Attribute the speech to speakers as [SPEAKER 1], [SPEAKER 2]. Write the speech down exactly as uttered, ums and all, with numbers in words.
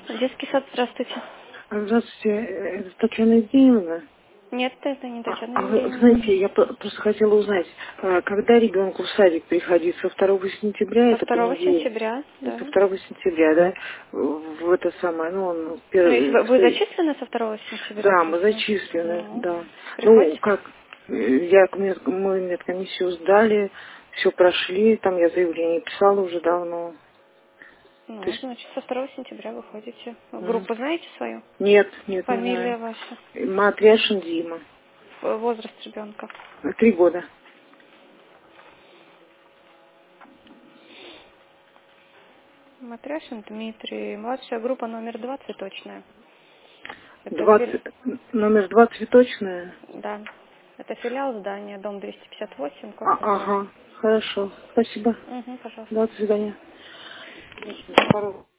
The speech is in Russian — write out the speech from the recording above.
[SPEAKER 1] Детский сад, здравствуйте.
[SPEAKER 2] Здравствуйте, это Татьяна Евгеньевна.
[SPEAKER 1] Нет, это не
[SPEAKER 2] А,
[SPEAKER 1] Татьяна
[SPEAKER 2] а вы
[SPEAKER 1] Евгеньевна.
[SPEAKER 2] знаете, я по- просто хотела узнать, а, когда ребенку в садик приходить? Со второго сентября,
[SPEAKER 1] Со
[SPEAKER 2] это
[SPEAKER 1] второго
[SPEAKER 2] понедельник.
[SPEAKER 1] сентября, да.
[SPEAKER 2] Со второго сентября, да? В это самое, ну, он
[SPEAKER 1] Ну, если
[SPEAKER 2] первый.
[SPEAKER 1] вы, вы зачислены со второго сентября
[SPEAKER 2] Да, мы
[SPEAKER 1] просто?
[SPEAKER 2] зачислены,
[SPEAKER 1] Ну,
[SPEAKER 2] да. Ну,
[SPEAKER 1] приходите.
[SPEAKER 2] как, э, я, к мед- мы медкомиссию сдали, все прошли, там я заявление писала уже давно. То
[SPEAKER 1] Ну,
[SPEAKER 2] есть,
[SPEAKER 1] значит, со второго сентября выходите.
[SPEAKER 2] м,
[SPEAKER 1] Группу знаете свою?
[SPEAKER 2] нет, нет, не знаю.
[SPEAKER 1] Фамилия ваша?
[SPEAKER 2] Матряшин Дима,
[SPEAKER 1] Ф- Возраст ребенка?
[SPEAKER 2] три года.
[SPEAKER 1] Матряшин Дмитрий. Младшая группа номер два, цветочная. Это фи-
[SPEAKER 2] Двадцать номер два цветочная.
[SPEAKER 1] Да. Это филиал здания, дом двести пятьдесят восемь,
[SPEAKER 2] А,
[SPEAKER 1] корпус два.
[SPEAKER 2] ага, хорошо. Спасибо.
[SPEAKER 1] Угу, пожалуйста.
[SPEAKER 2] Да, до свидания.